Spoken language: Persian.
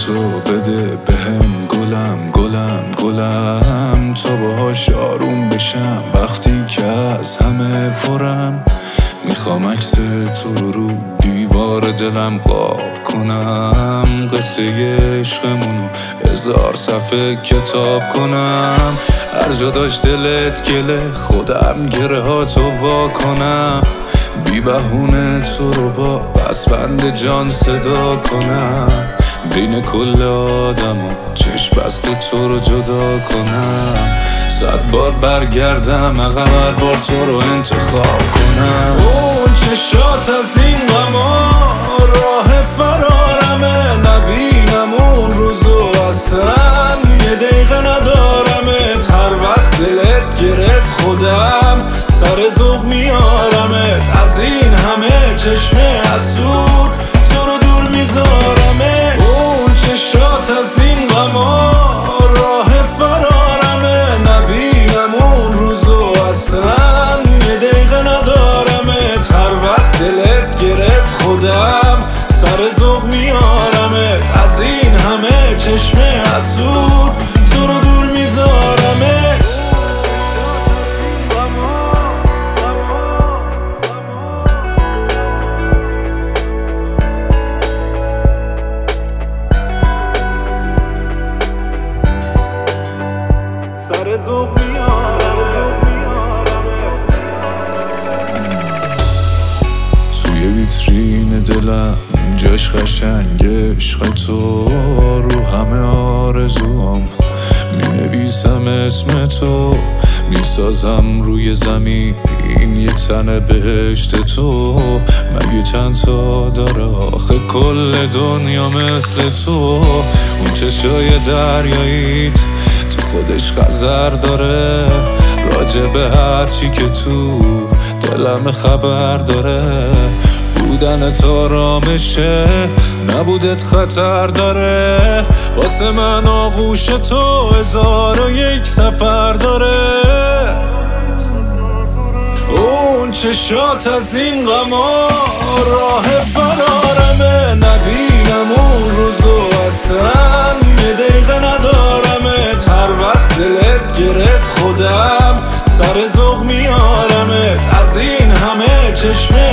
تو بده بهم گلم تا باهاش آروم بشم وقتی که از همه پرم. میخوام عکس تو رو دیوار دلم قاب کنم، قصه عشقمونو 1000 صفحه کتاب کنم. هر جا داشت دلت گله خودم گره ها تو وا کنم، بی بهونه تو رو با پسوند جان صدا کنم. بین کل آدم و چشم بسته تو رو جدا کنم. 100 بار برگردم عقب هر بار تو رو انتخاب کنم. اون چشات از این غما راه فرارمه، نبینم اون روزو اصلا یه دقیقه ندارمت. هر وقت دلت گرفت خودم سر ذوق میارمت. از این همه چشم حسود تو رو دور میذارمت. اون چشات از این غما راه فرارمه، نبینم اون روزو اصلا یه دقیقه ندارمت. هر وقت دلت گرفت خودم سر ذوق میارمت. از این همه چشم حسود تو رو دور میذارمت. توی ویترین دلم جاش قشنگ عشق تو، رو همه آرزوام مینویسم اسم تو. میسازم روی زمین یه تن بهشت تو. مگه چند تا داره آخه کل دنیا مثل تو؟ اون چشای دریاییت تو خودش خزر داره، راجع به هر چی که تو دلم خبر داره. بودن تو آرامشه، نبودت خطر داره. واسه من آغوش تو 1001 سفر داره. اون چشات از این غما راه فرارمه، نبینم اون روزو اصلا یه دقیقه ندارمت. هر وقت دلت گرفت خودم سر ذوق میارمت. از این همه چشم